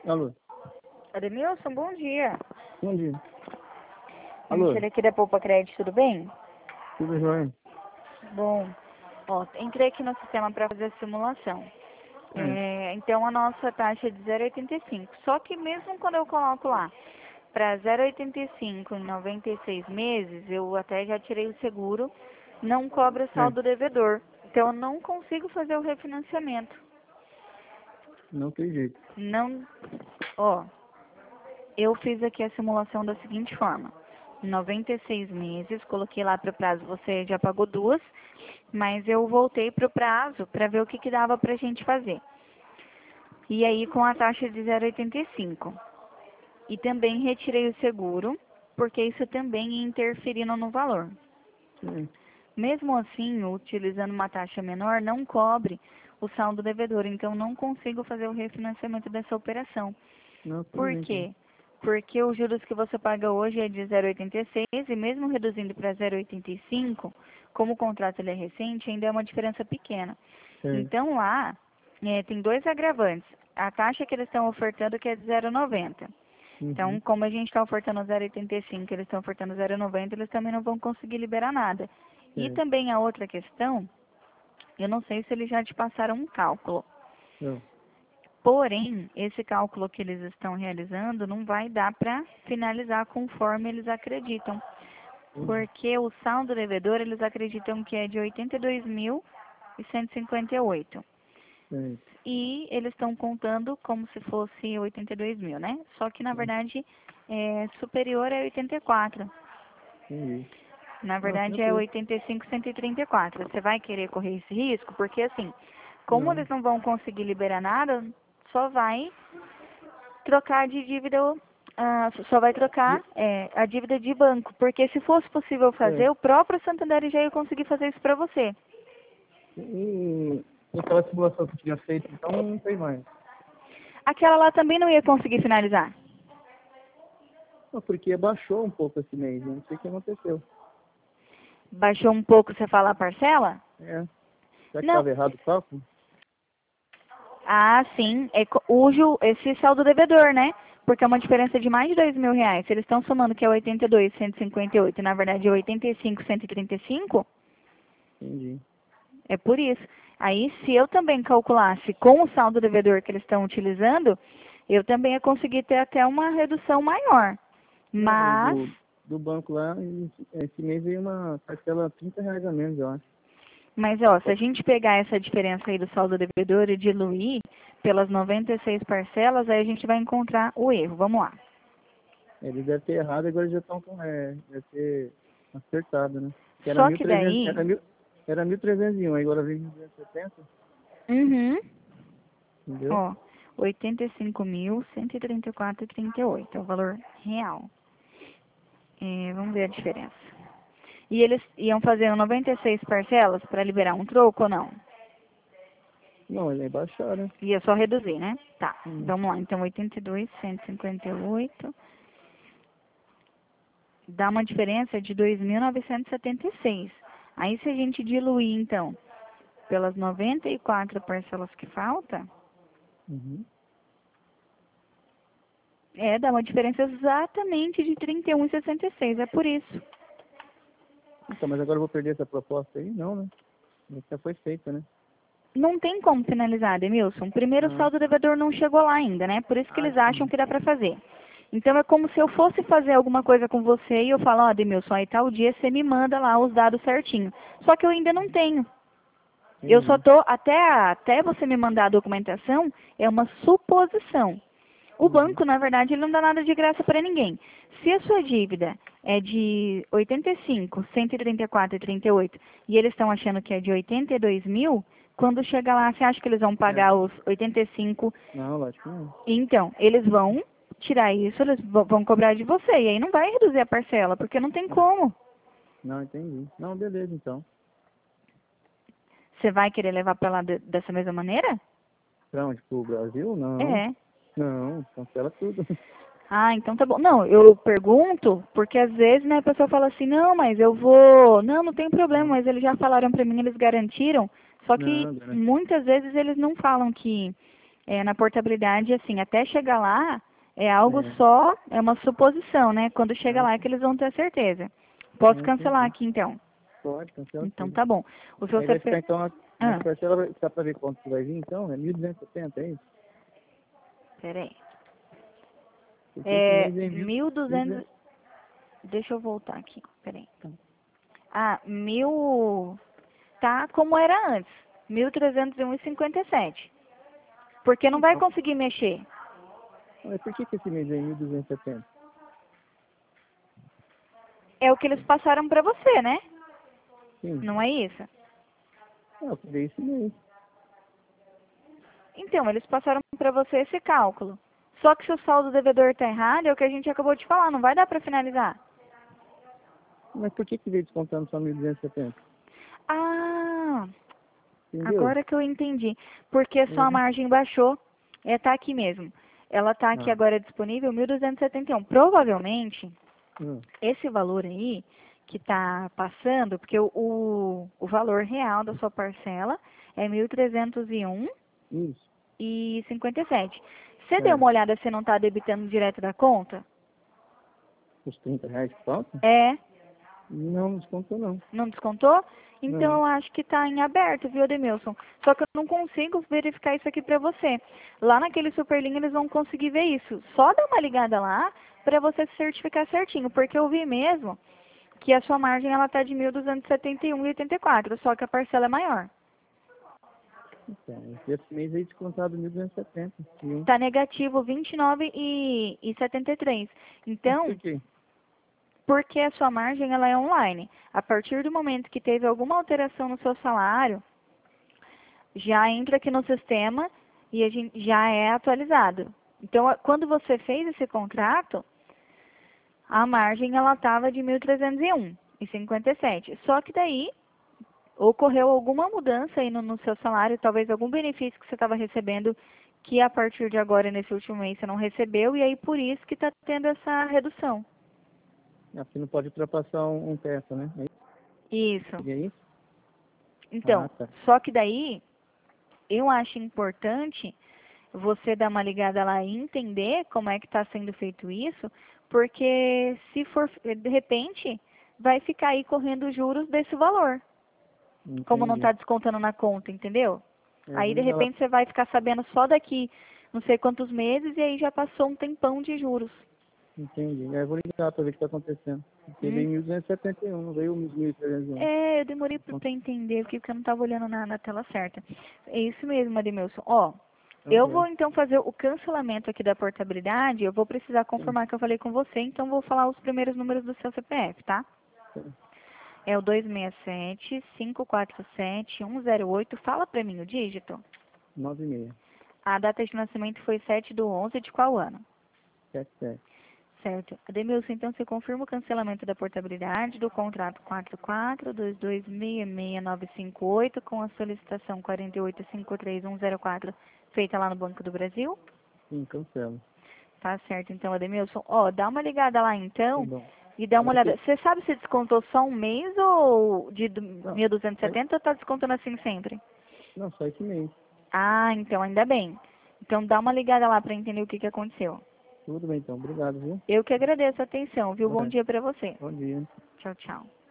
Alô? Ademilson, bom dia. Bom dia. Alô? Ministério aqui da Poupa Crédito, tudo bem? Tudo jóia? Bom, ó, entrei aqui no sistema para fazer a simulação. Então a nossa taxa é de 0,85. Só que mesmo quando eu coloco lá para 0,85 em 96 meses, eu até já tirei o seguro, não cobra É. saldo devedor. Então eu não consigo fazer o refinanciamento. Não tem jeito. Não, ó, eu fiz aqui a simulação da seguinte forma. 96 meses, coloquei lá para o prazo, você já pagou duas, mas eu voltei para o prazo para ver o que dava para a gente fazer. E aí com a taxa de 0,85. E também retirei o seguro, porque isso também ia interferindo no valor. Sim. Mesmo assim, utilizando uma taxa menor, não cobre o saldo devedor, então não consigo fazer o refinanciamento dessa operação. Não, tudo Por bem, então. quê? Porque os juros que você paga hoje é de 0,86 e mesmo reduzindo para 0,85, como o contrato ele é recente, ainda é uma diferença pequena. Certo. Então lá tem dois agravantes. A taxa que eles estão ofertando que é de 0,90. Então, Uhum. como a gente está ofertando 0,85, eles estão ofertando 0,90, eles também não vão conseguir liberar nada. E Certo. também a outra questão, eu não sei se eles já te passaram um cálculo. Não. Porém, esse cálculo que eles estão realizando não vai dar para finalizar conforme eles acreditam. Uhum. Porque o saldo devedor, eles acreditam que é de 82.158. Certo. E eles estão contando como se fosse 82 mil, né? Só que, na verdade, é superior a 84. Entendi. Na Não, verdade, é tranquilo. 85.134. Você vai querer correr esse risco? Porque, assim, como Não. eles não vão conseguir liberar nada, só vai trocar de dívida, só vai trocar E, a dívida de banco. Porque se fosse possível é. fazer, o próprio Santander já ia conseguir fazer isso para você. E aquela simulação que eu tinha feito, então não tem mais. Aquela lá também não ia conseguir finalizar. Não, porque baixou um pouco esse mês, né? Não sei o que aconteceu. Baixou um pouco, você fala a parcela? É. Será que Não. estava errado o cálculo? Ah, sim. É esse saldo devedor, né? Porque é uma diferença de mais de 2 mil reais. Se eles estão somando que é 82.158 e na verdade é 85.135, Entendi. é por isso. Aí, se eu também calculasse com o saldo devedor que eles estão utilizando, eu também ia conseguir ter até uma redução maior. Não, o Mas, do banco lá, esse mês veio uma parcela R$ 30 a menos, eu acho. ó, se a gente pegar essa diferença aí do saldo devedor e diluir pelas 96 parcelas, aí a gente vai encontrar o erro. Vamos lá. Eles devem ter errado, agora já estão com. Deve ter acertado, né? Que era Só mil que trezentos daí, era 1.301, agora vem 1.270, uhum, entendeu? ó, 85.134,38 é o valor real. Vamos ver a diferença. E eles iam fazer 96 parcelas para liberar um troco ou não? Não, ele é baixar, né? Ia só reduzir, né? Tá, Hum. vamos lá. Então, 82.158 dá uma diferença de 2.976. Aí, se a gente diluir, então, pelas 94 parcelas que falta, Uhum. dá uma diferença exatamente de 31,66. É por isso. Então, mas agora eu vou perder essa proposta aí? Não, né? Isso já foi feita, né? Não tem como finalizar, Demilson. Primeiro, o Ah, saldo devedor não chegou lá ainda, né? Por isso que eles acham entendi. que dá para fazer. Então, é como se eu fosse fazer alguma coisa com você e eu falo, ó, Demilson, aí tal dia você me manda lá os dados certinho. Só que eu ainda não tenho. Eu só Entendi. tô, até você me mandar a documentação, é uma suposição. O Uhum. banco, na verdade, ele não dá nada de graça para ninguém. Se a sua dívida é de 85, 134,38 e eles estão achando que é de 82 mil, quando chegar lá, você acha que eles vão É. pagar os 85? Não, lógico que não. Então, eles vão tirar isso, eles vão cobrar de você. E aí não vai reduzir a parcela, porque não tem É. como. Não, entendi. Não, beleza, então. Você vai querer levar para lá dessa mesma maneira? Pra onde? Pro Brasil? Não. É. Não, cancela tudo. Ah, então tá bom. Não, eu pergunto, porque às vezes, né, a pessoa fala assim, não, mas eu vou. Não, não tem problema, Não, mas eles já falaram pra mim, eles garantiram. Só que não, garante. muitas vezes eles não falam que na portabilidade, assim, até chegar lá, é algo É. só, é uma suposição, né? Quando chega Ah, lá é que eles vão ter certeza. Posso cancelar entendi. aqui, então? Pode, cancela Então tudo. tá bom. O seu Aí vai ficar CP... então as Ah, parcelas, dá pra ver quanto que vai vir então? É 1.270, é isso? peraí. Porque esse É mês vem 1.200... 1.200. Deixa eu voltar aqui, peraí. Ah, 1.000... Tá como era antes. 1.301,57. Porque não vai Então, conseguir mexer. mas por que esse mês vem 1.270? É o que eles passaram pra você, né? Sim. Não é isso? Eu queria esse mês. Então, eles passaram pra você esse cálculo. Só que se o saldo devedor tá errado, é o que a gente acabou de falar, não vai dar pra finalizar. Mas por que veio descontando só 1.270? Ah, Entendeu? agora que eu entendi. Porque só a Uhum. margem baixou. Tá aqui mesmo. Ela tá aqui Ah. agora disponível, 1.271. Provavelmente, Hum. esse valor aí que tá passando, porque o valor real da sua parcela é 1.301 Isso. e 57. Você deu É. uma olhada se não tá debitando direto da conta? Os R$ 30 que faltam? É. Não descontou não. Não descontou? Então Não. eu acho que está em aberto, viu, Ademilson? Só que eu não consigo verificar isso aqui para você. Lá naquele Superlink eles vão conseguir ver isso. Só dá uma ligada lá para você se certificar certinho, porque eu vi mesmo que a sua margem ela tá de 1.271,84, só que a parcela é maior. Então, esse mês aí descontado 1.270. Está negativo 29,73. Mas por Então, quê? porque a sua margem ela é online. A partir do momento que teve alguma alteração no seu salário, já entra aqui no sistema e a gente já é atualizado. Então, quando você fez esse contrato, a margem ela estava de 1.301,57. Só que daí ocorreu alguma mudança aí no seu salário, talvez algum benefício que você estava recebendo que a partir de agora, nesse último mês, você não recebeu, e aí por isso que está tendo essa redução. Aqui não pode ultrapassar um teto, né? Isso. E aí? Então, Ah, tá. só que daí eu acho importante você dar uma ligada lá e entender como é que está sendo feito isso, porque se for, de repente, vai ficar aí correndo juros desse valor, como não Entendi. está descontando na conta, entendeu? Eu Aí, vou de ligar lá. repente, você vai ficar sabendo só daqui não sei quantos meses e aí já passou um tempão de juros. Entendi. Eu vou ligar pra ver o que tá acontecendo. Porque Hum? veio 1.271, não veio 1.301. Eu demorei para entender porque eu não estava olhando na tela certa. É isso mesmo, Ademilson. Ó, eu Uhum. vou então fazer o cancelamento aqui da portabilidade. Eu vou precisar Sim. confirmar que eu falei com você, então vou falar os primeiros números do seu CPF, tá? Sim. É o 267-547-108. Fala para mim o dígito. 9,6. A data de nascimento foi 7/11 de qual ano? 77. Certo. Ademilson, então você confirma o cancelamento da portabilidade do contrato 4422666958 com a solicitação 4853104 feita lá no Banco do Brasil? Sim, cancela. Tá certo, então, Ademilson. Ó, dá uma ligada lá Tá então bom. e dá uma Mas olhada. Você sabe se descontou só um mês ou de não, 1.270 ou tá descontando assim sempre? não, só esse mês. Ah, então ainda bem. Então dá uma ligada lá para entender o que aconteceu. Tudo bem então. Obrigado, viu? Eu que agradeço a atenção, viu? Bom É. dia para você. Bom dia. Tchau, tchau.